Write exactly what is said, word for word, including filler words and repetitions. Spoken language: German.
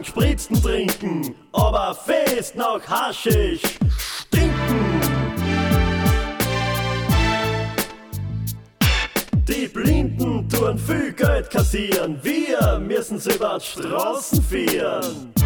Spritzen trinken, aber fest nach Haschisch stinken. Die Blinden tun viel Geld kassieren, wir müssen's über die Straßen führen.